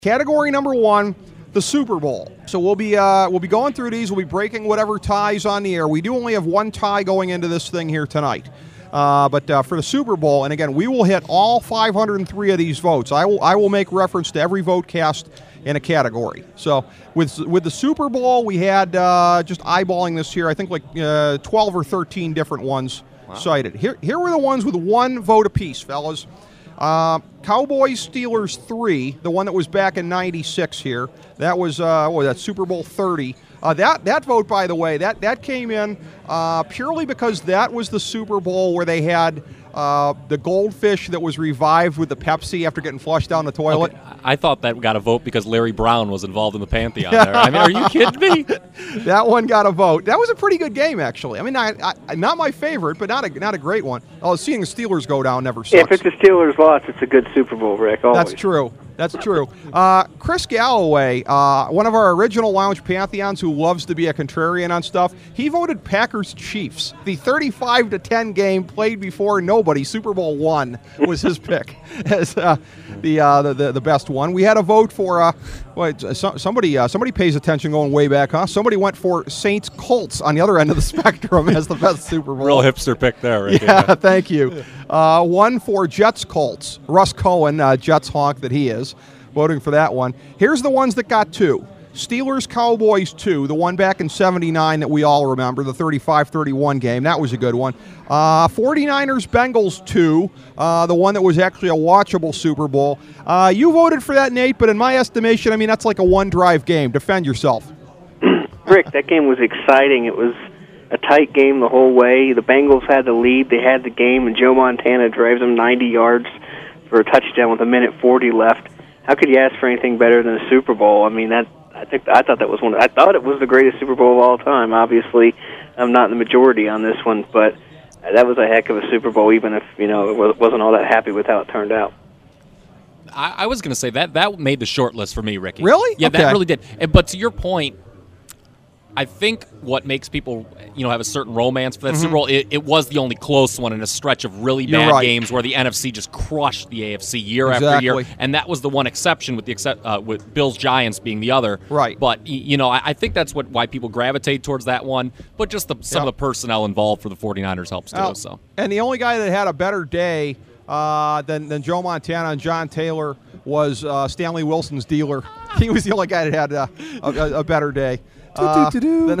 Category number 1, the Super Bowl. So we'll be going through these. We'll be breaking whatever ties on the air. We do only have one tie going into this thing here tonight. But for the Super Bowl, and again, we will hit all 503 of these votes. I will make reference to every vote cast in a category. So with the Super Bowl, we had just eyeballing this here, I think like 12 or 13 different ones cited. Here were the ones with one vote apiece, fellas. Cowboys Steelers 3, the one that was back in '96 here. That was that Super Bowl 30. That vote, by the way, that came in purely because that was the Super Bowl where they had the goldfish that was revived with the Pepsi after getting flushed down the toilet. Okay. I thought that got a vote because Larry Brown was involved in the Pantheon there. I mean, are you kidding me? That one got a vote. That was a pretty good game, actually. I mean, not my favorite, but not a great one. Oh, seeing the Steelers go down never sucks. If it's a Steelers loss, it's a good Super Bowl, Rick. Always. That's true. That's true. Chris Galloway, one of our original Lounge Pantheons who loves to be a contrarian on stuff, he voted Packers-Chiefs. The 35-10 game played before nobody, Super Bowl I, was his pick as the best one. We had a vote for somebody pays attention going way back, huh? Somebody went for Saints-Colts on the other end of the spectrum as the best Super Bowl. Real hipster pick there, right? Yeah, thank you. One for Jets-Colts. Russ Cohen, Jets honk that he is, voting for that one. Here's the ones that got 2. Steelers-Cowboys 2, the one back in '79 that we all remember, the 35-31 game. That was a good one. 49ers-Bengals 2, the one that was actually a watchable Super Bowl. You voted for that, Nate, but in my estimation, I mean, that's like a one-drive game. Defend yourself. Rick, that game was exciting. It was a tight game the whole way. The Bengals had the lead. They had the game, and Joe Montana drives them 90 yards for a touchdown with 1:40 left. How could you ask for anything better than a Super Bowl? I mean, I thought that was I thought it was the greatest Super Bowl of all time. Obviously, I'm not in the majority on this one, but that was a heck of a Super Bowl, even if it wasn't all that happy with how it turned out. I was going to say that made the short list for me, Ricky. Really? Yeah, okay. That really did. But to your point, I think what makes people, have a certain romance for that Super Bowl, it was the only close one in a stretch of really bad games where the NFC just crushed the AFC year after year, and that was the one exception with Bills Giants being the other. Right. But I think that's why people gravitate towards that one. But just some of the personnel involved for the 49ers helps too. So. And the only guy that had a better day than Joe Montana and John Taylor was Stanley Wilson's dealer. He was the only guy that had a better day. 2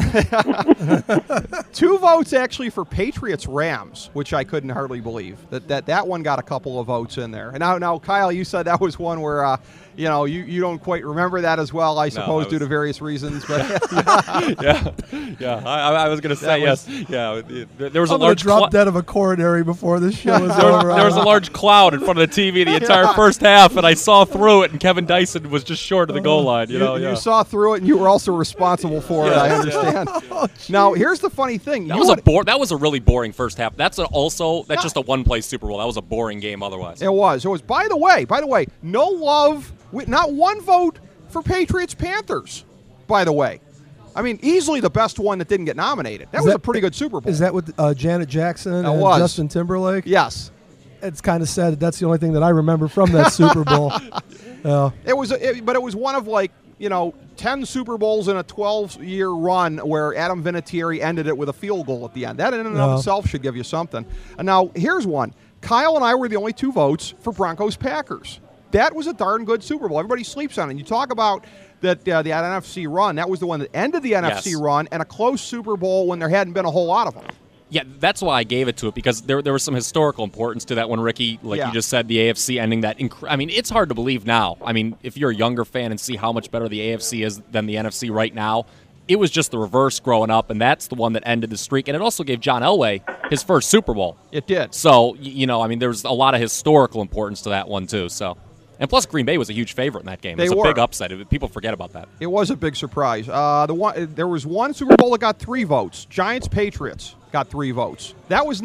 votes actually for Patriots-Rams, which I couldn't hardly believe. That one got a couple of votes in there. And now Kyle, you said that was one where you don't quite remember that as well, I suppose, due to various reasons. But yeah. I was going to say yes. Yeah, there was a large drop dead of a coronary before this show was over. There was a large cloud in front of the TV the entire first half, and I saw through it. And Kevin Dyson was just short of the goal line. You saw through it, and you were also responsible for it. I understand. Now, here's the funny thing. That was a really boring first half. That's just a one-play Super Bowl. That was a boring game otherwise. It was. By the way, no love. Not one vote for Patriots-Panthers, by the way. I mean, easily the best one that didn't get nominated. That was a pretty good Super Bowl. Is that with Janet Jackson and Justin Timberlake? Yes. It's kind of sad that's the only thing that I remember from that Super Bowl. It was one of 10 Super Bowls in a 12-year run where Adam Vinatieri ended it with a field goal at the end. That in and of itself should give you something. And now, here's one. Kyle and I were the only 2 votes for Broncos-Packers. That was a darn good Super Bowl. Everybody sleeps on it. And you talk about the NFC run. That was the one that ended the NFC run, and a close Super Bowl when there hadn't been a whole lot of them. Yeah, that's why I gave it to it, because there was some historical importance to that one, Ricky. You just said, the AFC ending that. I mean, it's hard to believe now. I mean, if you're a younger fan and see how much better the AFC is than the NFC right now, it was just the reverse growing up, and that's the one that ended the streak. And it also gave John Elway his first Super Bowl. It did. So, I mean, there's a lot of historical importance to that one, too. So, and plus, Green Bay was a huge favorite in that game. It was a big upset. People forget about that. It was a big surprise. There was one Super Bowl that got 3 votes. Giants-Patriots got 3 votes. That was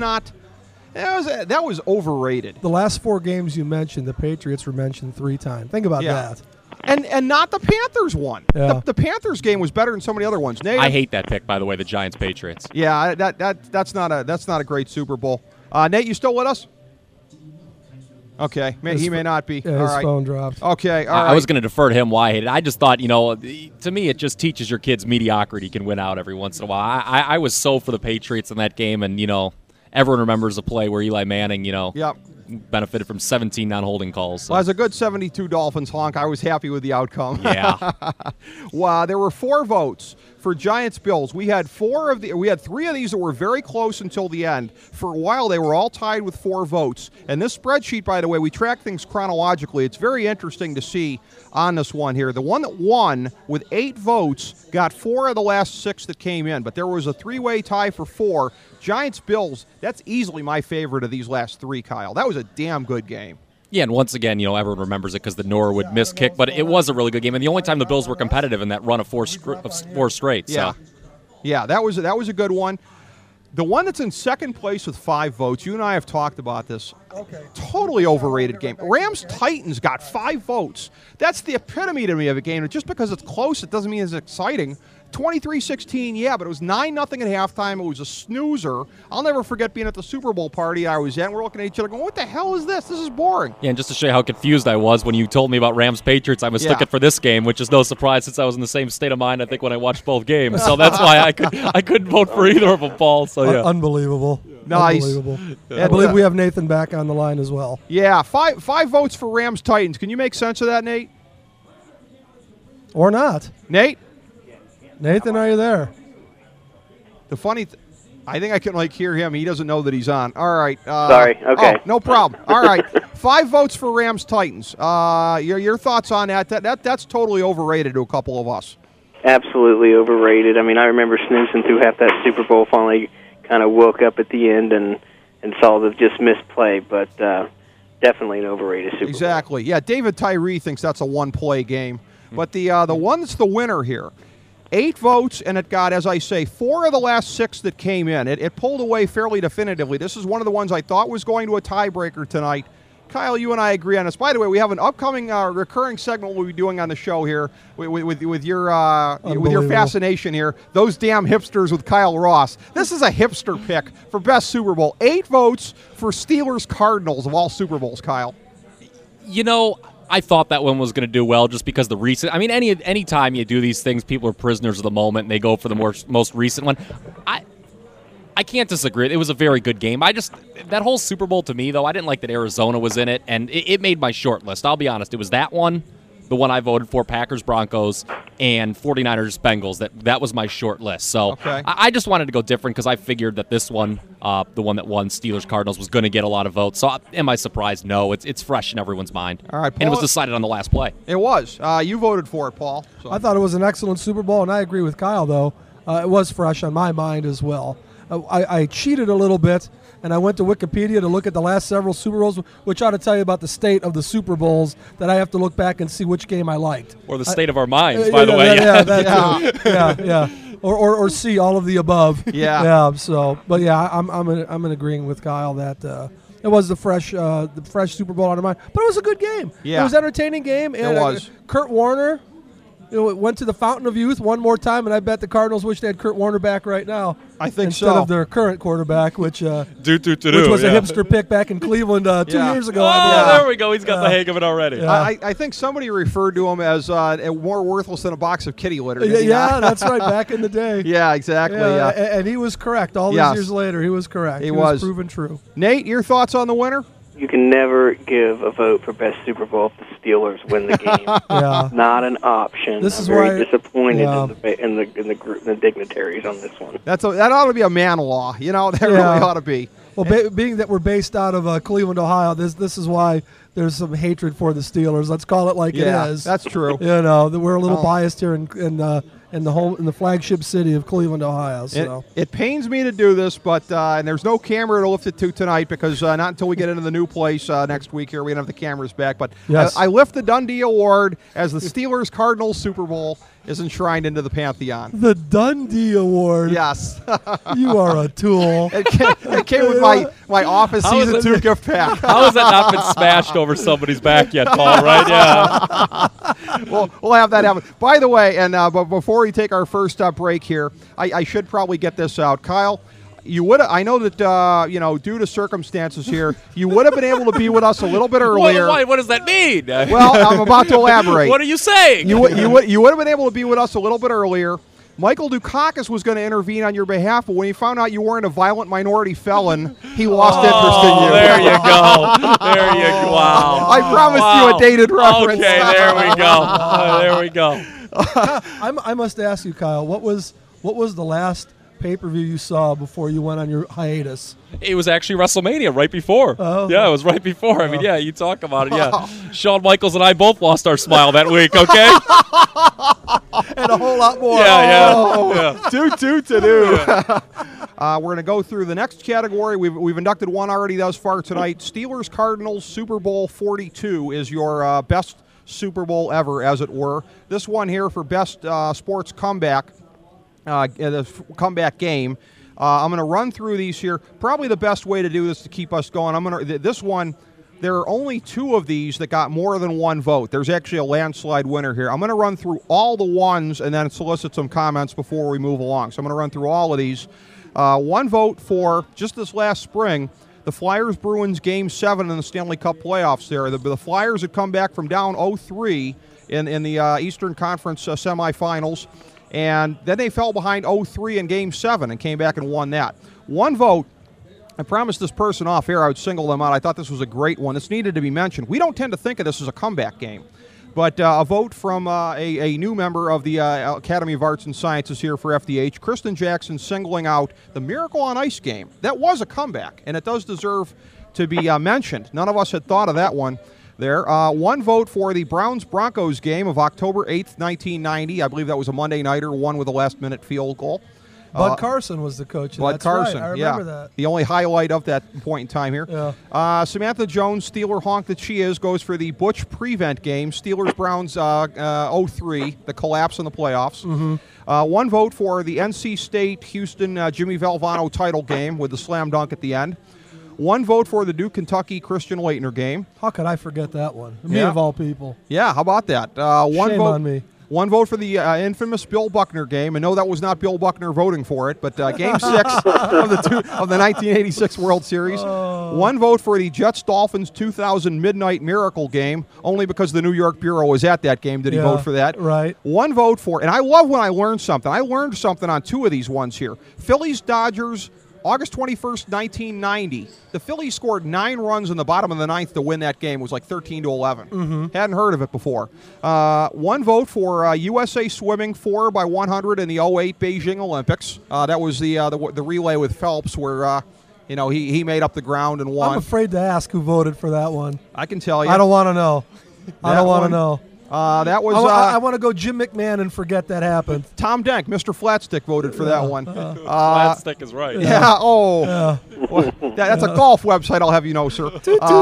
overrated. The last 4 games you mentioned, the Patriots were mentioned 3 times. Think about that. And not the Panthers one. Yeah. The Panthers game was better than so many other ones. Nate, I hate that pick, by the way, the Giants-Patriots. Yeah, that's not a great Super Bowl. Nate, you still with us? Okay, he may not be. Yeah, all his right. phone dropped. Okay, all right. I was going to defer to him why I hate it. I just thought, to me, it just teaches your kids mediocrity can win out every once in a while. I was so for the Patriots in that game, and, everyone remembers a play where Eli Manning, Yep. benefited from 17 non-holding calls. So. Well, as a good 72 Dolphins honk, I was happy with the outcome. Yeah. Wow, there were 4 votes for Giants-Bills. We had 3 of these that were very close until the end. For a while, they were all tied with 4 votes. And this spreadsheet, by the way, we track things chronologically. It's very interesting to see on this one here. The one that won with 8 votes got 4 of the last 6 that came in, but there was a 3-way tie for 4. Giants-Bills, that's easily my favorite of these last 3, Kyle. That was a damn good game. Yeah, and once again, everyone remembers it because the Norwood miss kick, but it was a really good game, and the only time the Bills were competitive in that run of 4 straight. Yeah, so. Yeah, that was a good one. The one that's in second place with 5 votes, you and I have talked about this. Okay. Totally overrated game. Rams-Titans got 5 votes. That's the epitome to me of a game. Just because it's close, it doesn't mean it's exciting. 23-16, yeah, but it was 9-0 at halftime. It was a snoozer. I'll never forget being at the Super Bowl party I was at, and we're looking at each other going, what the hell is this? This is boring. Yeah, and just to show you how confused I was when you told me about Rams-Patriots, I mistook it for this game, which is no surprise since I was in the same state of mind, I think, when I watched both games. So that's why I couldn't vote for either of them, Paul. So, yeah. Unbelievable. Nice. Unbelievable. I believe we have Nathan back on the line as well. Yeah, five votes for Rams-Titans. Can you make sense of that, Nate? Or not. Nate? Nathan, are you there? The funny I think I can hear him. He doesn't know that he's on. All right. Sorry. Okay. Oh, no problem. All right. 5 votes for Rams-Titans. Your thoughts on that? That's totally overrated to a couple of us. Absolutely overrated. I mean, I remember snoozing through half that Super Bowl, finally kind of woke up at the end and saw the just missed play, but definitely an overrated Super Bowl. Exactly. Yeah, David Tyree thinks that's a one-play game. But the one that's the winner here, 8 votes, and it got, as I say, 4 of the last 6 that came in. It pulled away fairly definitively. This is one of the ones I thought was going to a tiebreaker tonight. Kyle, you and I agree on this. By the way, we have an upcoming recurring segment we'll be doing on the show here with your fascination here. Those damn hipsters with Kyle Ross. This is a hipster pick for best Super Bowl. 8 votes for Steelers-Cardinals of all Super Bowls, Kyle. I thought that one was going to do well just because the recent. I mean, any time you do these things, people are prisoners of the moment, and they go for the most recent one. I can't disagree. It was a very good game. That whole Super Bowl to me, though, I didn't like that Arizona was in it, and it made my short list. I'll be honest. It was that one, the one I voted for, Packers-Broncos, and 49ers-Bengals. That was my short list. So okay. I just wanted to go different because I figured that this one, the one that won, Steelers-Cardinals, was going to get a lot of votes. So am I surprised? No. It's fresh in everyone's mind. All right, Paul, and it was decided on the last play. It was. You voted for it, Paul. So. I thought it was an excellent Super Bowl, and I agree with Kyle, though. It was fresh on my mind as well. I cheated a little bit, and I went to Wikipedia to look at the last several Super Bowls, which ought to tell you about the state of the Super Bowls, that I have to look back and see which game I liked. Or the state of our minds, by the way. Yeah, that too. Yeah. Or see all of the above. Yeah. So, but yeah, I'm agreeing with Kyle that it was the fresh Super Bowl out of mind. But it was a good game. Yeah. It was an entertaining game. And it was. Kurt Warner. Went to the Fountain of Youth one more time, and I bet the Cardinals wish they had Kurt Warner back right now. I think instead of their current quarterback, which was a hipster pick back in Cleveland 2 years ago. There we go. He's got the hang of it already. Yeah. I think somebody referred to him as more worthless than a box of kitty litter. Yeah, that's right, back in the day. Yeah, exactly. Yeah. And he was correct. All these years later, he was correct. He was proven true. Nate, your thoughts on the winner? You can never give a vote for best Super Bowl if the Steelers win the game. Yeah. Not an option. This is very why disappointed in the group, the dignitaries on this one. That ought to be a man law. That really ought to be. Well, being that we're based out of Cleveland, Ohio, this is why there's some hatred for the Steelers. Let's call it like it is. That's true. We're a little biased here in the flagship city of Cleveland, Ohio. So. It pains me to do this, but and there's no camera to lift it to tonight because not until we get into the new place next week here, we don't have the cameras back. But yes. I lift the Dundee Award as the Steelers-Cardinals Super Bowl is enshrined into the Pantheon. The Dundee Award. Yes. You are a tool. It came with my Office Season 2 gift pack. How has that not been smashed over somebody's back yet, Paul, right? Yeah. We'll have that happen. By the way, and but before we take our first break here, I should probably get this out. Kyle, you would. I know that due to circumstances here, you would have been able to be with us a little bit earlier. What does that mean? Well, I'm about to elaborate. What are you saying? You would have been able to be with us a little bit earlier. Michael Dukakis was going to intervene on your behalf, but when he found out you weren't a violent minority felon, he lost interest in you. There you go. There you go. Wow. I promised you a dated reference. Okay, there we go. There we go. I must ask you, Kyle, what was the last pay-per-view you saw before you went on your hiatus? It was actually WrestleMania right before. Oh. Yeah, it was right before. I mean, yeah, you talk about it. Yeah, Shawn Michaels and I both lost our smile that week. Okay. And a whole lot more. Yeah. We're going to go through the next category. We've inducted one already thus far tonight. Steelers Cardinals Super Bowl 42 is your best Super Bowl ever, as it were. This one here for best sports comeback. The comeback game. I'm going to run through these here. Probably the best way to do this to keep us going. This one, there are only 2 of these that got more than 1 vote. There's actually a landslide winner here. I'm going to run through all the ones and then solicit some comments before we move along. So I'm going to run through all of these. 1 vote for just this last spring, the Flyers-Bruins Game 7 in the Stanley Cup playoffs there. The Flyers had come back from down 0-3 in the Eastern Conference semifinals. And then they fell behind 0-3 in Game 7 and came back and won that. 1 vote. I promised this person off air I would single them out. I thought this was a great one. This needed to be mentioned. We don't tend to think of this as a comeback game. But a vote from a new member of the Academy of Arts and Sciences here for FDH, Kristen Jackson, singling out the Miracle on Ice game. That was a comeback, and it does deserve to be mentioned. None of us had thought of that one. There. 1 vote for the Browns-Broncos game of October 8th, 1990. I believe that was a Monday nighter, won with a last-minute field goal. Bud Carson was the coach. Bud Carson, right. I remember that. The only highlight of that point in time here. Yeah. Samantha Jones, Steeler honk that she is, goes for the Butch Prevent game. Steelers-Browns 0-3, the collapse in the playoffs. Mm-hmm. 1 vote for the NC State-Houston Jimmy Valvano title game with the slam dunk at the end. 1 vote for the Duke-Kentucky Christian Laettner game. How could I forget that one? Me of all people. Yeah, how about that? Shame on me. 1 vote for the infamous Bill Buckner game. And no, that was not Bill Buckner voting for it, but Game 6 of the 1986 World Series. 1 vote for the Jets-Dolphins 2000 Midnight Miracle game, only because the New York Bureau was at that game. Did he vote for that? Right. 1 vote for, and I love when I learn something. I learned something on 2 of these ones here. Phillies-Dodgers, August 21st, 1990. The Phillies scored 9 runs in the bottom of the 9th to win that game. It was like 13-11. Mm-hmm. Hadn't heard of it before. 1 vote for USA Swimming 4x100 in the 08 Beijing Olympics. That was the relay with Phelps where he made up the ground and won. I'm afraid to ask who voted for that one. I can tell you. I don't want to know. I don't want to know. That was. I want to go Jim McMahon and forget that happened. Tom Denk, Mr. Flatstick, voted for that one. Flatstick is right. Yeah. Oh. Well, that's a golf website, I'll have you know, sir.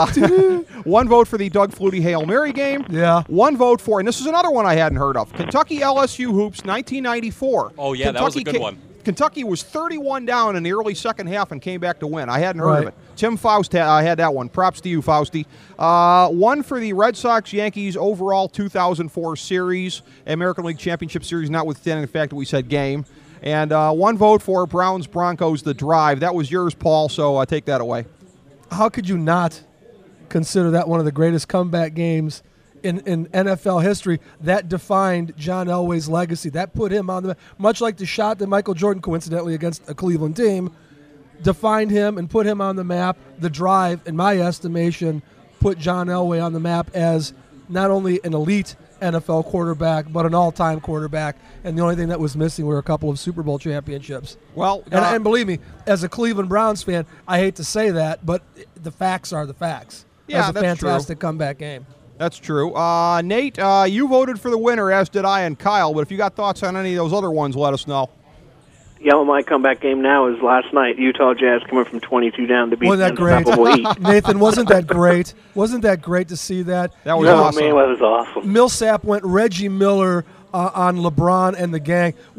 1 vote for the Doug Flutie Hail Mary game. Yeah. 1 vote for, and this is another one I hadn't heard of, Kentucky LSU Hoops 1994. Oh, yeah, that was a good one. Kentucky was 31 down in the early second half and came back to win. I hadn't heard of it. Tim Faust had that one. Props to you, Fausty. 1 for the Red Sox-Yankees overall 2004 series, American League Championship Series, notwithstanding the fact that we said game. And 1 vote for Browns-Broncos, the drive. That was yours, Paul, so take that away. How could you not consider that one of the greatest comeback games in NFL history? That defined John Elway's legacy. That put him on the, much like the shot that Michael Jordan coincidentally against a Cleveland team, defined him and put him on the map. The drive, in my estimation, put John Elway on the map as not only an elite NFL quarterback, but an all-time quarterback. And the only thing that was missing were a couple of Super Bowl championships. Well, and believe me, as a Cleveland Browns fan, I hate to say that, but the facts are the facts. Yeah, that was a fantastic comeback game. That's true. Nate, you voted for the winner, as did I and Kyle, but if you got thoughts on any of those other ones, let us know. Yeah, well, my comeback game now is last night. Utah Jazz coming from 22 down to beat the unstoppable Heat. Nathan, wasn't that great? Wasn't that great to see that? That was awesome. Man, that was awesome. Millsap went Reggie Miller on LeBron and the gang. When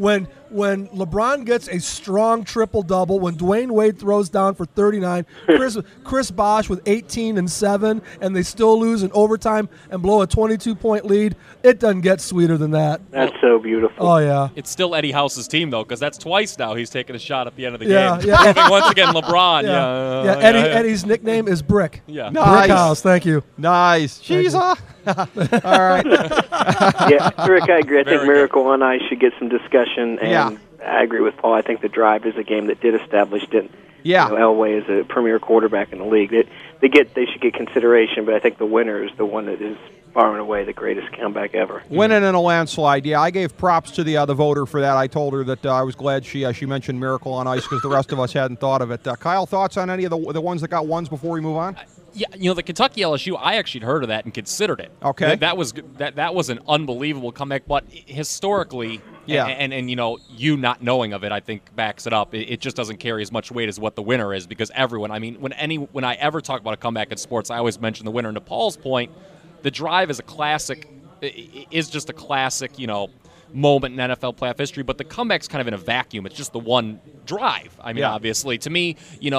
when LeBron gets a strong triple-double, when Dwayne Wade throws down for 39, Chris Bosh with 18 and 7, and they still lose in overtime and blow a 22-point lead, it doesn't get sweeter than that. That's so beautiful. Oh, yeah. It's still Eddie House's team, though, because that's twice now he's taken a shot at the end of the Yeah, game. yeah. Proving once again LeBron. Yeah, Eddie's nickname is Brick. Yeah. Nice. Brick House, thank you. Nice. She's all right. Yeah, Rick, I agree. I Very think Miracle on Ice should get some discussion, and Yeah. I agree with Paul. I think the Drive is a game that did establish Yeah. Elway is a premier quarterback in the league. They should get consideration, but I think the winner is the one that is far and away the greatest comeback ever. Winning in a landslide. Yeah, I gave props to the voter for that. I told her that I was glad she mentioned Miracle on Ice because the rest of us hadn't thought of it. Kyle, thoughts on any of the ones that got ones before we move on? Yeah, the Kentucky LSU, I actually heard of that and considered it. Okay. That was an unbelievable comeback, but historically, yeah. and you not knowing of it, I think backs it up. It just doesn't carry as much weight as what the winner is because everyone, I mean, when I ever talk about a comeback in sports, I always mention the winner. And to Paul's point, the Drive is a classic, is just a classic, moment in NFL playoff history, but the comeback's kind of in a vacuum. It's just the one drive. I mean, obviously, to me,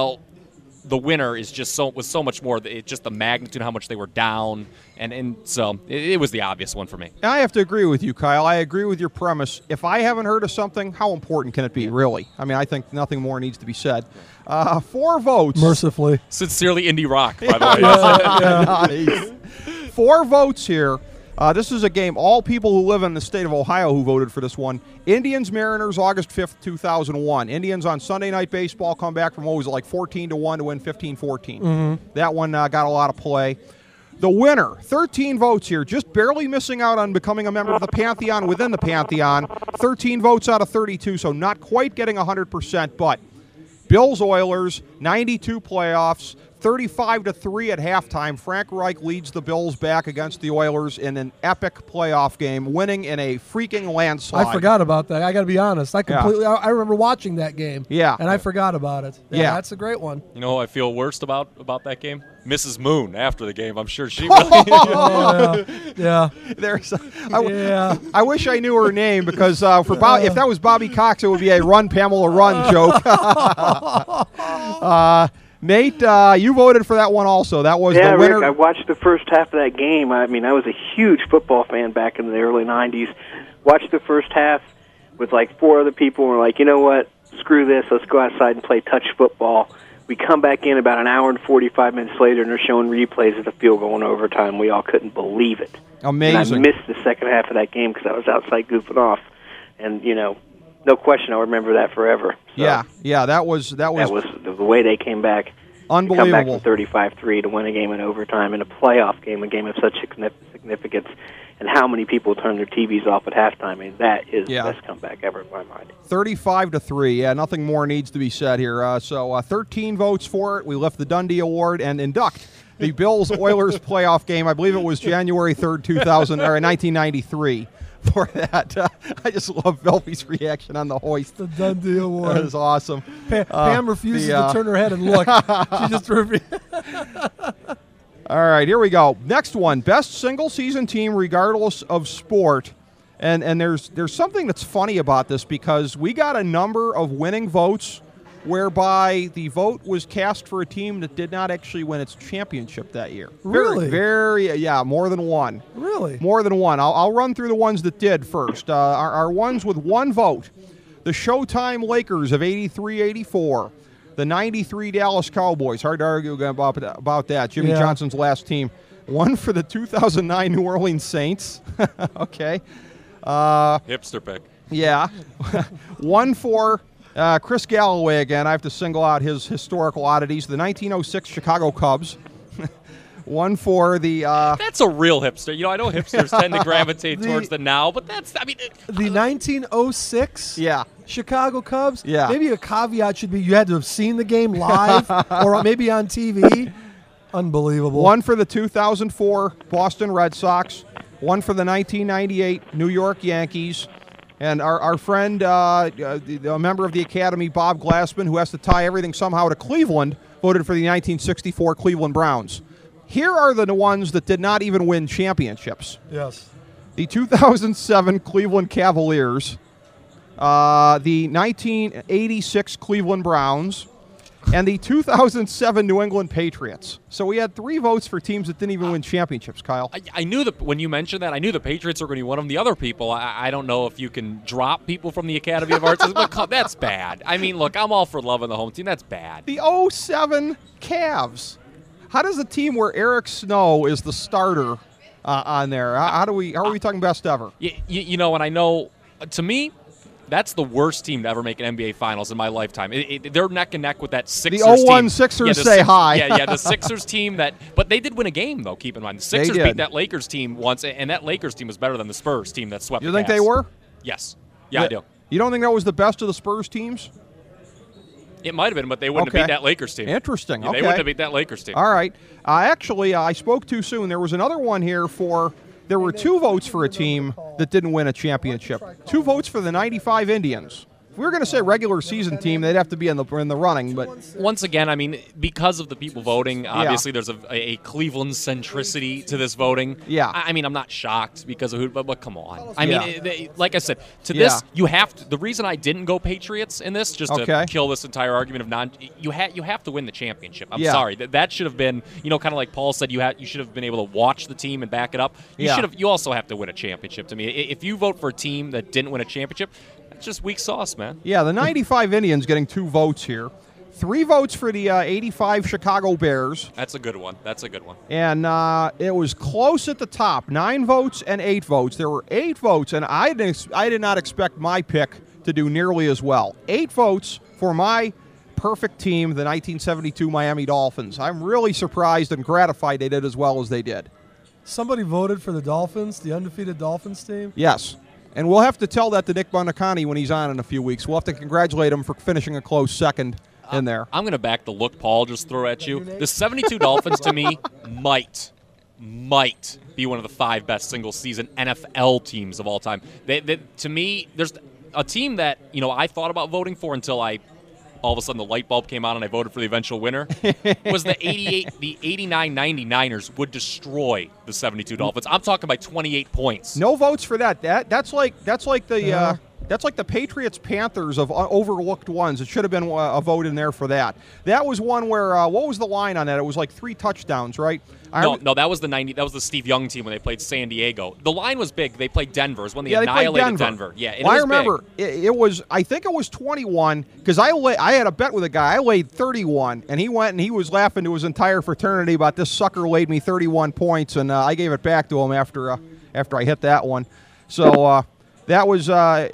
the winner is just was so much more. It's just the magnitude, how much they were down, and so it was the obvious one for me. I have to agree with you, Kyle. I agree with your premise. If I haven't heard of something, how important can it be, really? I mean, I think nothing more needs to be said. 4 votes. Mercifully. Sincerely, Indy Rock, by the way. Nice. 4 votes here. This is a game, all people who live in the state of Ohio who voted for this one. Indians-Mariners, August 5th, 2001. Indians on Sunday Night Baseball come back from, 14-1 to win 15-14. Mm-hmm. That one got a lot of play. The winner, 13 votes here, just barely missing out on becoming a member of the Pantheon within the Pantheon. 13 votes out of 32, so not quite getting 100%, but Bills-Oilers, 92 playoffs, 35-3 at halftime. Frank Reich leads the Bills back against the Oilers in an epic playoff game, winning in a freaking landslide. I forgot about that. I got to be honest. I remember watching that game. Yeah. And I forgot about it. Yeah. That's a great one. You know who I feel worst about that game? Mrs. Moon after the game. I'm sure she really Yeah. I wish I knew her name because if that was Bobby Cox, it would be a Run, Pamela, Run joke. Nate, you voted for that one also. That was the winner. Rick, I watched the first half of that game. I mean, I was a huge football fan back in the early 90s. Watched the first half with like 4 other people and were like, you know what, screw this, let's go outside and play touch football. We come back in about an hour and 45 minutes later, and they're showing replays of the field goal in overtime. We all couldn't believe it. Amazing. And I missed the second half of that game because I was outside goofing off. And, no question, I'll remember that forever. So yeah, that was the way they came back. Unbelievable. Come back from 35-3 to win a game in overtime in a playoff game, a game of such significance, and how many people turn their TVs off at halftime. I mean, that is the best comeback ever in my mind. 35-3. Yeah, nothing more needs to be said here. So 13 votes for it. We lift the Dundee Award and induct the Bills-Oilers playoff game. I believe it was January 3rd, 1993. For that, I just love Velpy's reaction on the hoist. The Dundee Award. That is awesome. Pam refuses to turn her head and look. She just All right, here we go. Next one, best single-season team regardless of sport. And there's something that's funny about this because we got a number of winning votes whereby the vote was cast for a team that did not actually win its championship that year. Really? More than one. Really? More than one. I'll run through the ones that did first. Our ones with one vote, the Showtime Lakers of 83-84, the 93 Dallas Cowboys. Hard to argue about that. Jimmy Johnson's last team. One for the 2009 New Orleans Saints. Okay. hipster pick. Yeah. One for Chris Galloway again. I have to single out his historical oddities. The 1906 Chicago Cubs. One for the... That's a real hipster. I know hipsters tend to gravitate towards the now, but that's, the 1906 Chicago Cubs? Yeah. Maybe a caveat should be you had to have seen the game live or maybe on TV. Unbelievable. One for the 2004 Boston Red Sox. One for the 1998 New York Yankees. And our friend, a member of the Academy, Bob Glassman, who has to tie everything somehow to Cleveland, voted for the 1964 Cleveland Browns. Here are the ones that did not even win championships. Yes. The 2007 Cleveland Cavaliers, the 1986 Cleveland Browns, and the 2007 New England Patriots. So we had 3 votes for teams that didn't even win championships, Kyle. I knew that when you mentioned that, I knew the Patriots were going to be one of them. The other people, I don't know if you can drop people from the Academy of Arts, but that's bad. I mean, look, I'm all for loving the home team. That's bad. The 07 Cavs. How does a team where Eric Snow is the starter on there? How are we talking best ever? You know, and I know, to me, that's the worst team to ever make an NBA Finals in my lifetime. They're neck and neck with that Sixers team. The 01 Sixers say hi. Yeah, the Sixers team but they did win a game, though, keep in mind. The Sixers beat that Lakers team once, and that Lakers team was better than the Spurs team that swept You the think Cavs. they were? Yes. Yeah, I do. You don't think that was the best of the Spurs teams? It might have been, but they wouldn't have beat that Lakers team. Interesting. Yeah, okay. They wouldn't have beat that Lakers team. All right. Actually, I spoke too soon. There was another one here there were 2 votes for a team that didn't win a championship. 2 votes for the 95 Indians. If we were going to say regular season team, they'd have to be in the running. But once again, I mean, because of the people voting, obviously there's a Cleveland centricity to this voting. Yeah. I mean, I'm not shocked because of who, but come on. I mean, like I said, this you have to. The reason I didn't go Patriots in this, just to kill this entire argument of you have to win the championship. I'm sorry, that should have been, kind of like Paul said, you should have been able to watch the team and back it up. You also have to win a championship. To me, if you vote for a team that didn't win a championship, it's just weak sauce, man. Yeah, the 95 Indians getting 2 votes here. 3 votes for the 85 Chicago Bears. That's a good one. And it was close at the top, 9 votes and 8 votes. There were 8 votes, and I did not expect my pick to do nearly as well. 8 votes for my perfect team, the 1972 Miami Dolphins. I'm really surprised and gratified they did as well as they did. Somebody voted for the Dolphins, the undefeated Dolphins team? Yes. And we'll have to tell that to Nick Buonacani when he's on in a few weeks. We'll have to congratulate him for finishing a close second in there. I'm going to back the look Paul just threw at you. The 72 Dolphins, to me, might be one of the 5 best single-season NFL teams of all time. To me, there's a team that I thought about voting for until all of a sudden the light bulb came on and I voted for the eventual winner, was the 89 99ers would destroy the 72 Dolphins. I'm talking by 28 points. No votes for that. That's like the Patriots Panthers of overlooked ones. It should have been a vote in there for that. That was one where what was the line on that? It was like 3 touchdowns, right? No, that was the Steve Young team when they played San Diego. The line was big. They played Denver. It was when they annihilated Denver. Yeah, well, I remember it was. I think it was 21 because I had a bet with a guy. I laid 31, and he went and he was laughing to his entire fraternity about this sucker laid me 31 points, and I gave it back to him after I hit that one. So. That was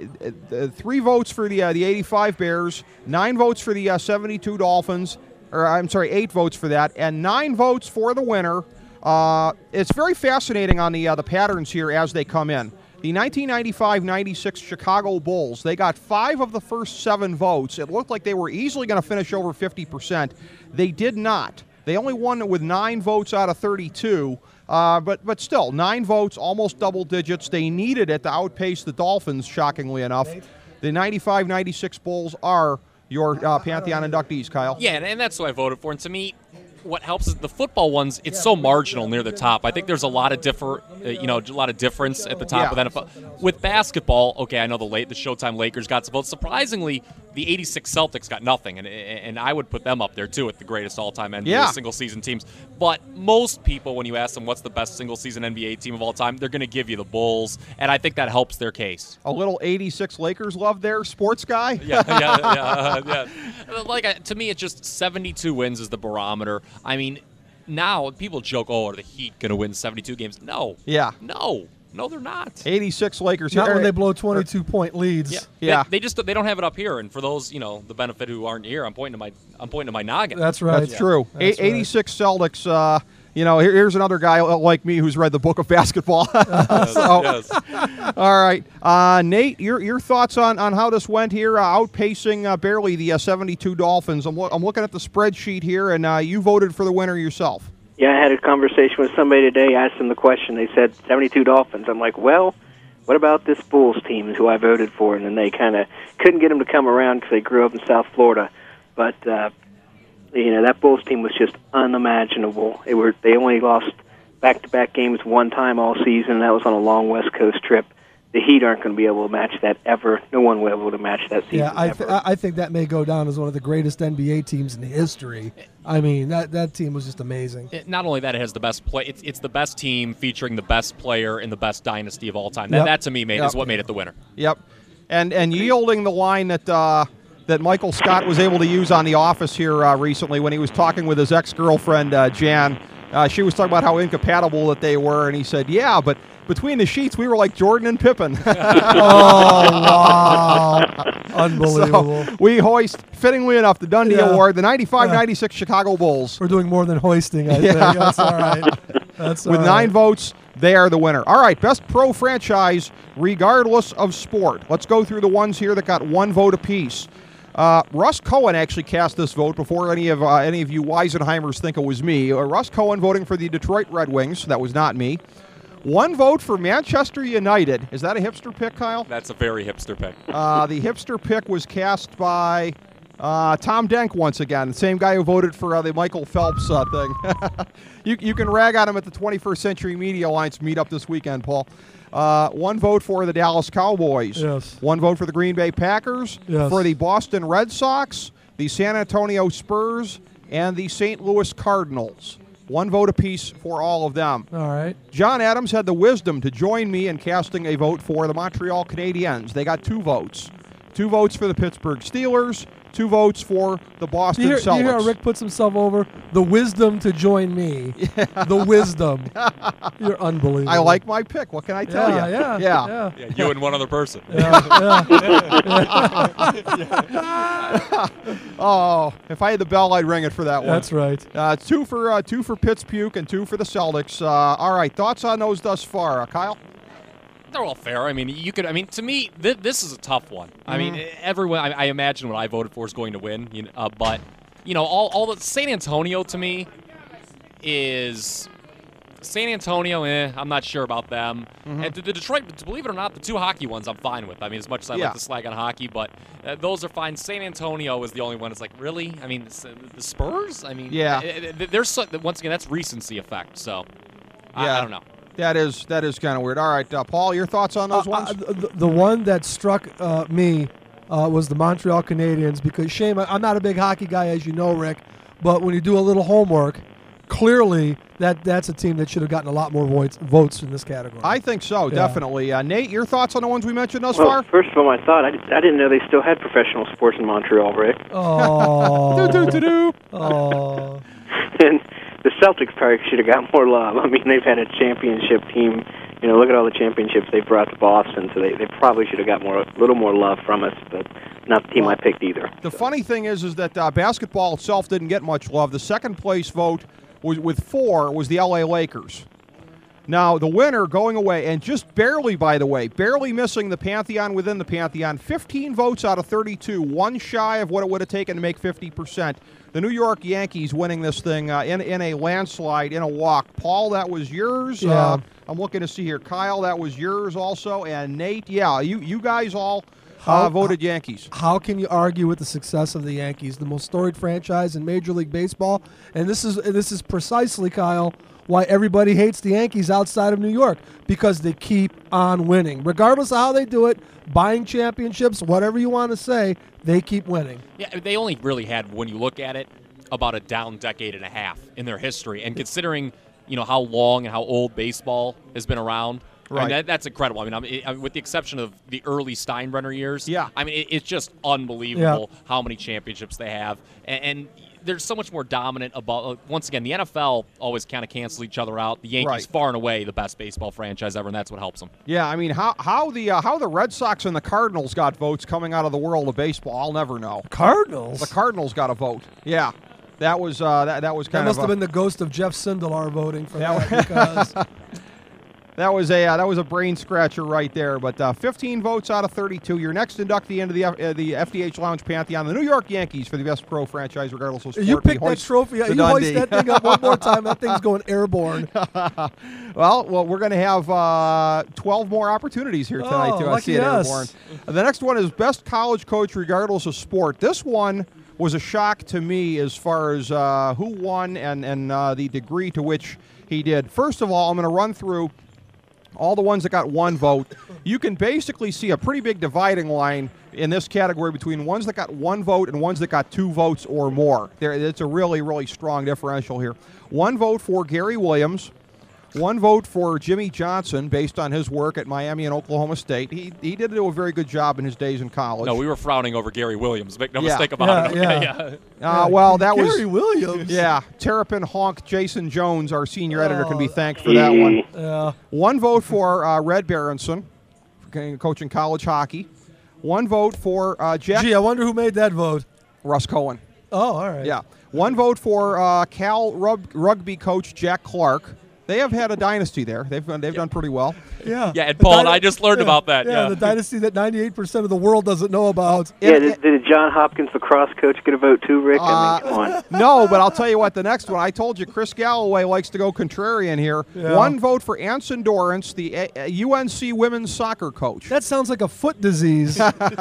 3 votes for the 85 Bears, 9 votes for the 72 Dolphins, or I'm sorry, 8 votes for that, and 9 votes for the winner. It's very fascinating on the patterns here as they come in. The 1995-96 Chicago Bulls, they got 5 of the first 7 votes. It looked like they were easily going to finish over 50%. They did not. They only won with 9 votes out of 32. But still, 9 votes, almost double digits. They needed it to outpace the Dolphins, shockingly enough. The 95-96 Bulls are your Pantheon inductees, Kyle. Yeah, and that's who I voted for. And to me, what helps is the football ones, it's so marginal near the top. I think there's a lot of difference at the top of NFL. With basketball, okay, I know the Showtime Lakers got some votes. Surprisingly, the 86 Celtics got nothing, and I would put them up there, too, with the greatest all-time NBA single-season teams. But most people, when you ask them what's the best single-season NBA team of all time, they're going to give you the Bulls, and I think that helps their case. A little 86 Lakers love there, sports guy? Yeah. To me, it's just 72 wins is the barometer. I mean, now people joke, are the Heat going to win 72 games? No. Yeah. No, they're not. 86 Lakers. Not when they blow 22-point leads. Yeah. They don't have it up here. And for those, the benefit who aren't here, I'm pointing to my noggin. That's right. That's true. That's 86 right. Celtics. Here's another guy like me who's read the book of basketball. Yes. All right, Nate, your thoughts on how this went here, outpacing barely the 72 Dolphins. I'm looking at the spreadsheet here, and you voted for the winner yourself. Yeah, I had a conversation with somebody today, asked them the question. They said 72 Dolphins. I'm like, well, what about this Bulls team who I voted for? And then they kind of couldn't get them to come around because they grew up in South Florida. But, that Bulls team was just unimaginable. They only lost back-to-back games one time all season, and that was on a long West Coast trip. the Heat aren't going to be able to match that ever. No one will be able to match that season. Yeah, I think that may go down as one of the greatest NBA teams in history. I mean, that team was just amazing. Not only that, it has the best play. It's the best team featuring the best player in the best dynasty of all time. That to me is what made it the winner. Yep, and yielding the line that Michael Scott was able to use on The Office here recently when he was talking with his ex-girlfriend Jan. She was talking about how incompatible that they were, and he said, "Yeah, but between the sheets, we were like Jordan and Pippen." Oh, wow. Unbelievable. So we hoist, fittingly enough, the Dundee Award, the 95-96 Chicago Bulls. We're doing more than hoisting, I think. That's all right. That's With 9 votes, they are the winner. All right, best pro franchise, regardless of sport. Let's go through the ones here that got 1 vote apiece. Russ Cohen actually cast this vote before any of you Weisenheimers think it was me. Russ Cohen voting for the Detroit Red Wings. That was not me. 1 vote for Manchester United. Is that a hipster pick, Kyle? That's a very hipster pick. The hipster pick was cast by Tom Denk once again, the same guy who voted for the Michael Phelps thing. You can rag on him at the 21st Century Media Alliance meetup this weekend, Paul. 1 vote for the Dallas Cowboys. Yes. 1 vote for the Green Bay Packers. Yes. For the Boston Red Sox, the San Antonio Spurs, and the St. Louis Cardinals. 1 vote apiece for all of them. All right. John Adams had the wisdom to join me in casting a vote for the Montreal Canadiens. They got 2 votes. 2 votes for the Pittsburgh Steelers, 2 votes for the Boston Celtics. Do you hear how Rick puts himself over? The wisdom to join me. Yeah. The wisdom. You're unbelievable. I like my pick. What can I tell you? Yeah, you and one other person. Oh, if I had the bell, I'd ring it for that one. That's right. 2 for Pittsburgh and 2 for the Celtics. All right, thoughts on those thus far, Kyle? They're all fair. I mean, to me, this is a tough one. I mean, everyone. I imagine what I voted for is going to win. But all the San Antonio to me is San Antonio. I'm not sure about them. And the Detroit, believe it or not, the 2 hockey ones I'm fine with. I mean, as much as I like to slag on hockey, but those are fine. San Antonio is the only one. It's like, really? I mean, the Spurs. I mean, there's once again that's recency effect. So I don't know. That is kind of weird. All right, Paul, your thoughts on those ones? The one that struck me was the Montreal Canadiens because, Shane, I'm not a big hockey guy, as you know, Rick, but when you do a little homework, clearly that's a team that should have gotten a lot more votes in this category. I think so, definitely. Nate, your thoughts on the ones we mentioned thus far? Well, first of all, I thought I didn't know they still had professional sports in Montreal, Rick. Oh. Oh. And the Celtics probably should have got more love. I mean, they've had a championship team. Look at all the championships they brought to Boston, so they probably should have got a little more love from us, but not the team I picked either. The funny thing is that basketball itself didn't get much love. The second place vote with 4 was the LA Lakers. Now, the winner going away, and just barely, by the way, barely missing the Pantheon within the Pantheon, 15 votes out of 32, 1 shy of what it would have taken to make 50%. The New York Yankees winning this thing in a landslide, in a walk. Paul, that was yours. Yeah. I'm looking to see here. Kyle, that was yours also. And Nate, you guys all voted Yankees. How can you argue with the success of the Yankees, the most storied franchise in Major League Baseball? And this is precisely, Kyle, why everybody hates the Yankees outside of New York, because they keep on winning. Regardless of how they do it, buying championships, whatever you want to say, they keep winning. Yeah, they only really had, when you look at it, about a down decade and a half in their history. And considering, how long and how old baseball has been around, right. I mean, that's incredible. I mean, with the exception of the early Steinbrenner years, I mean, it's just unbelievable how many championships they have. And they're so much more dominant about, once again, the NFL always kind of cancel each other out. The Yankees far and away the best baseball franchise ever, and that's what helps them. Yeah, I mean, how the Red Sox and the Cardinals got votes coming out of the world of baseball, I'll never know. Cardinals? The Cardinals got a vote. Yeah. That was that was kind of. That must have been the ghost of Jeff Sindelar voting for that because that was a brain scratcher right there. But 15 votes out of 32. Your next inductee into the FDH Lounge Pantheon, the New York Yankees for the best pro franchise, regardless of sport. You picked that trophy. You hoist that thing up one more time. That thing's going airborne. Well, we're going to have 12 more opportunities here tonight to see it airborne. The next one is best college coach, regardless of sport. This one was a shock to me as far as who won and the degree to which he did. First of all, I'm going to run through all the ones that got one vote, you can basically see a pretty big dividing line in this category between ones that got one vote and ones that got 2 votes or more. It's a really, really strong differential here. 1 vote for Gary Williams, 1 vote for Jimmy Johnson based on his work at Miami and Oklahoma State. He did do a very good job in his days in college. No, we were frowning over Gary Williams. Make no mistake about it. Yeah. Well, that was Gary Williams. Yeah, Terrapin Honk Jason Jones, our senior editor, can be thanked for that one. Yeah. 1 vote for Red Berenson, coaching college hockey. 1 vote for Jack. Gee, I wonder who made that vote. Russ Cohen. Oh, all right. Yeah. 1 vote for Cal rugby coach Jack Clark. They have had a dynasty there. They've done pretty well. Yeah. Yeah, and Paul and I just learned about that. Yeah, the dynasty that 98% of the world doesn't know about. Yeah, did John Hopkins lacrosse coach get a vote too, Rick? I mean, come on. No, but I'll tell you what, the next one, I told you Chris Galloway likes to go contrarian here. Yeah. 1 vote for Anson Dorrance, the UNC women's soccer coach. That sounds like a foot disease.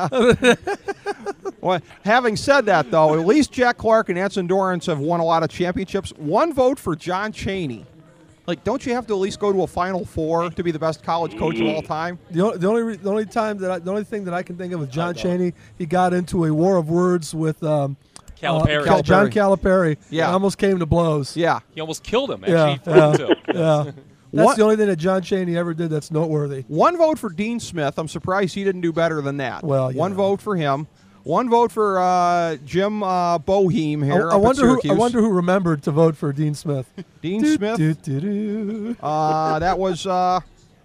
Well, having said that, though, at least Jack Clark and Anson Dorrance have won a lot of championships. 1 vote for John Chaney. Like, don't you have to at least go to a Final Four to be the best college coach of all time? The only thing that I can think of with John Chaney, he got into a war of words with Calipari. John Calipari. Yeah. It almost came to blows. Yeah. He almost killed him, Yeah, actually. yeah. That's the only thing that John Chaney ever did that's noteworthy. 1 vote for Dean Smith. I'm surprised he didn't do better than that. Well, 1 vote for him. 1 vote for Jim Boeheim here. I wonder who remembered to vote for Dean Smith. Dean Smith. That was a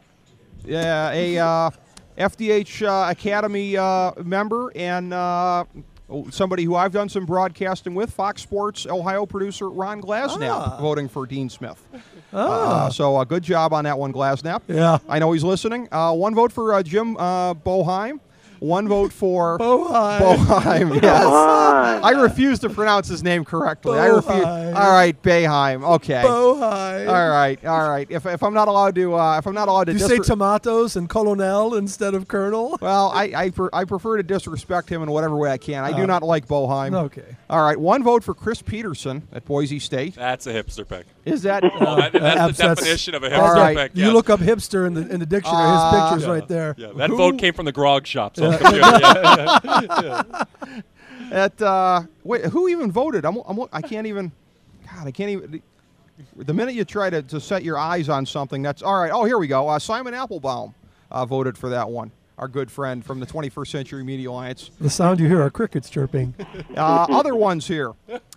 FDH Academy member and somebody who I've done some broadcasting with, Fox Sports Ohio producer Ron Glasnap, voting for Dean Smith. So good job on that one, Glasnap. Yeah. I know he's listening. 1 vote for Jim Boeheim. 1 vote for Boeheim. Yes. I refuse to pronounce his name correctly. I refuse. All right, Boeheim. Okay. Boeheim. All right. If I'm not allowed to, Do you say tomatoes and colonel instead of colonel? Well, I prefer to disrespect him in whatever way I can. I do not like Boeheim. Okay. All right. 1 vote for Chris Peterson at Boise State. That's a hipster pick. Is that? That's the definition of a hipster All right. pick. You look up hipster in the dictionary. His picture's right there. Yeah, that vote came from the grog shop. So wait, who even voted? I can't even. God, I can't even. The minute you try to set your eyes on something, that's all right. Oh, here we go. Simon Applebaum voted for that one. Our good friend from the 21st Century Media Alliance. The sound you hear are crickets chirping. Other ones here.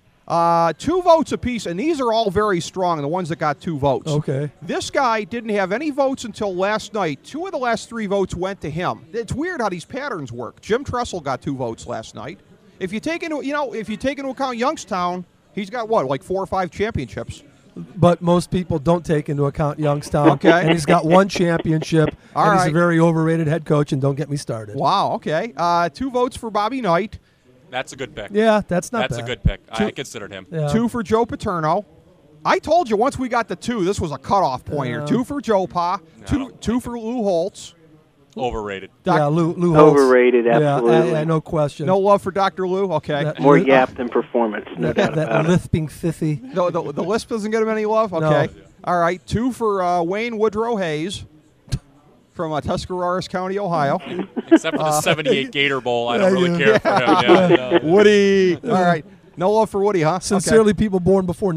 2 votes apiece, and these are all very strong, the ones that got 2 votes. Okay. This guy didn't have any votes until last night. 2 of the last 3 votes went to him. It's weird how these patterns work. Jim Tressel got 2 votes last night. If you take into account Youngstown, he's got like 4 or 5 championships. But most people don't take into account Youngstown. Okay. And he's got 1 championship, he's a very overrated head coach, and don't get me started. Wow, okay. 2 votes for Bobby Knight. That's a good pick. Yeah, that's not bad. That's a good pick. I considered him. Yeah. 2 for Joe Paterno. I told you once we got to 2, this was a cutoff point here. 2 for Joe Pa. 2 for Lou Holtz. Overrated. Lou Holtz. Overrated, absolutely. Yeah, no question. No love for Dr. Lou? Okay. More yap than performance, no doubt that about it. lisping sissy. The lisp doesn't get him any love? Okay. No. All right. 2 for Wayne Woodrow Hayes from Tuscarawas County, Ohio. Except for the 78 Gator Bowl, I don't really care for him. Yeah. Woody. All right. No love for Woody, huh? Sincerely, people born before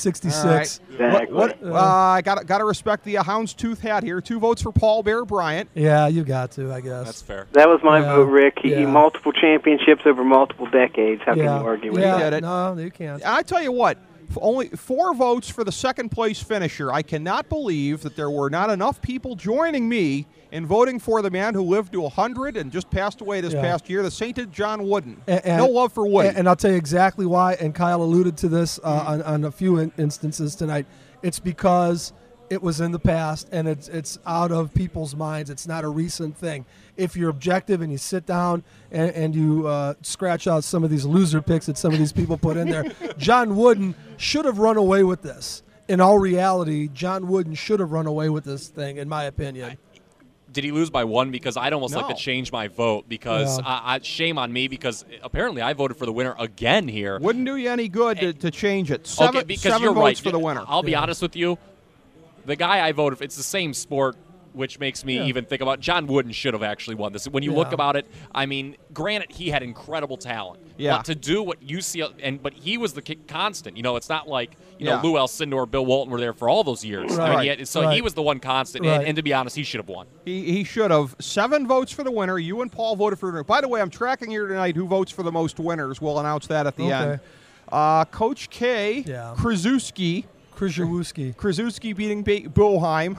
1966. Exactly. I got to respect the houndstooth hat here. 2 votes for Paul Bear Bryant. Yeah, you got to, I guess. That's fair. That was my vote, Rick. He Yeah. multiple championships over multiple decades. How can you argue with Yeah, that? did it. no, you can't. I tell you what, only 4 votes for the second place finisher. I cannot believe that there were not enough people joining me in voting for the man who lived to 100 and just passed away this past year, the sainted John Wooden. No love for Woody. And I'll tell you exactly why, and Kyle alluded to this on a few instances tonight. It's because it was in the past, and it's out of people's minds. It's not a recent thing. If you're objective and you sit down and you scratch out some of these loser picks that some of these people put in there, John Wooden should have run away with this. In all reality, John Wooden should have run away with this thing, in my opinion. Did he lose by 1? Because I'd almost like to change my vote because shame on me because apparently I voted for the winner again here. Wouldn't do you any good to change it. Okay, Seven because you're votes right. for the winner. I'll be honest with you. The guy I voted for, it's the same sport. which makes me even think about John Wooden should have actually won this. When you look about it, I mean, granted, he had incredible talent. Yeah. But to do what UCLA, but he was the constant. You know, it's not like, you know, Lou Alcindor or Bill Walton were there for all those years. Right. I mean, he was the one constant, and to be honest, he should have won. He should have. 7 votes for the winner. You and Paul voted for the winner. By the way, I'm tracking here tonight who votes for the most winners. We'll announce that at the end. Coach K, Krzyzewski beating Boheim.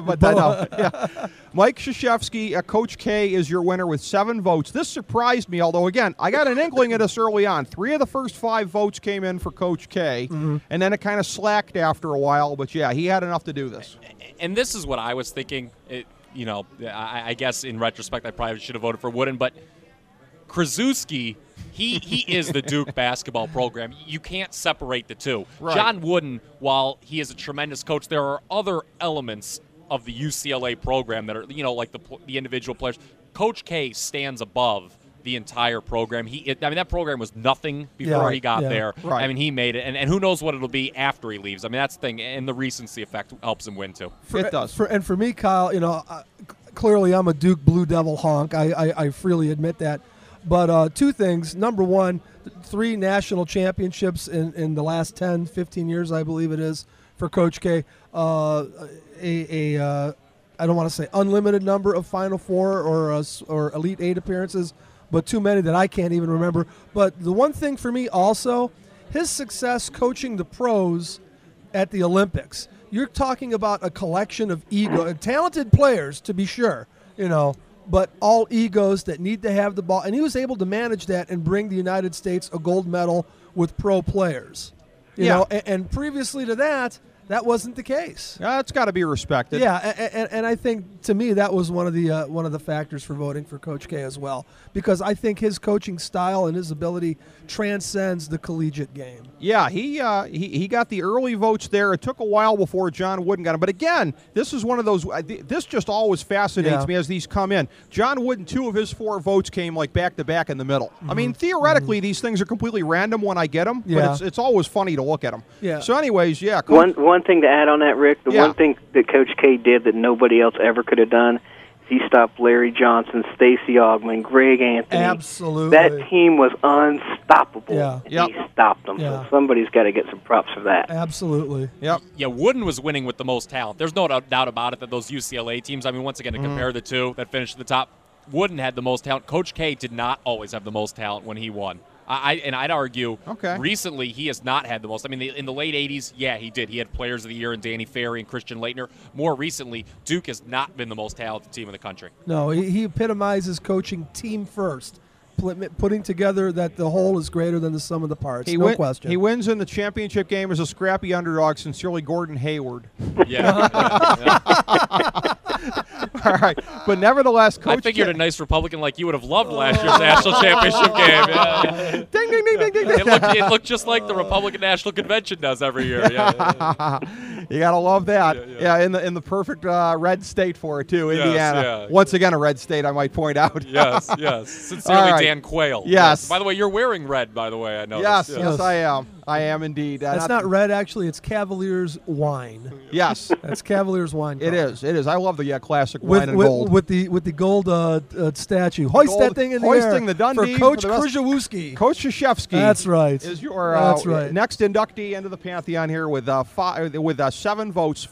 But Mike Krzyzewski, Coach K is your winner with 7 votes. This surprised me, although, again, I got an inkling of this early on. 3 of the first 5 votes came in for Coach K, and then it kind of slacked after a while. But, yeah, he had enough to do this. And this is what I was thinking. You know, I guess in retrospect I probably should have voted for Wooden, but Krzyzewski, he is the Duke basketball program. You can't separate the two. Right. John Wooden, while he is a tremendous coach, there are other elements of the UCLA program that are, you know, like the individual players. Coach K stands above the entire program. I mean, that program was nothing before he got there. Right. I mean, he made it, and who knows what it'll be after he leaves. I mean, that's the thing, and the recency effect helps him win, too. It does. For me, Kyle, you know, clearly I'm a Duke Blue Devil honk. I freely admit that. But 2 things. Number one, 3 national championships in the last 10, 15 years, I believe it is, for Coach K. I don't want to say unlimited number of Final Four or Elite 8 appearances, but too many that I can't even remember. But the one thing for me also, his success coaching the pros at the Olympics. You're talking about a collection of talented players, to be sure, you know, but all egos that need to have the ball. And he was able to manage that and bring the United States a gold medal with pro players. You know, and previously to that, that wasn't the case. It's got to be respected. Yeah, and I think, to me, that was one of the factors for voting for Coach K as well, because I think his coaching style and his ability transcends the collegiate game. Yeah, he got the early votes there. It took a while before John Wooden got him. But again, this is one of those, this just always fascinates me as these come in. John Wooden, 2 of his 4 votes came like back-to-back in the middle. I mean, theoretically, these things are completely random when I get them, but it's always funny to look at them. Yeah. So anyways, One thing to add on that, Rick, the one thing that Coach K did that nobody else ever could have done is he stopped Larry Johnson, Stacey Augmon, Greg Anthony. Absolutely. That team was unstoppable. Yeah. And he stopped them. Yeah. So somebody's got to get some props for that. Absolutely. Yep. Yeah, Wooden was winning with the most talent. There's no doubt about it that those UCLA teams, I mean, once again, to compare the two that finished at the top, Wooden had the most talent. Coach K did not always have the most talent when he won. I'd argue recently he has not had the most. I mean, in the late 80s, yeah, he did. He had Players of the Year in Danny Ferry and Christian Laettner. More recently, Duke has not been the most talented team in the country. No, he epitomizes coaching team first, putting together that the whole is greater than the sum of the parts. No question. He wins in the championship game as a scrappy underdog. Sincerely, Gordon Hayward. Yeah. All right, but nevertheless, Coach I figured a nice Republican like you would have loved last year's national championship game. Yeah. Ding, ding, ding, ding, ding, ding. It looked just like the Republican National Convention does every year. Yeah. You gotta love that. Yeah, in the perfect red state for it too, Indiana. Yeah. Once again, a red state, I might point out. Yes. Sincerely, right. Dan Quayle. Yes. By the way, you're wearing red. By the way, I know. Yes, I am. I am indeed. That's not red, actually. It's Cavaliers wine. Yes. That's Cavaliers wine. It is. I love the classic wine and gold. With the gold statue. Hoist that thing in the air. Hoisting the Dundee for Coach Krzyzewski. Coach Krzyzewski. That's right. Is your That's right. next inductee into the Pantheon here with 7 votes.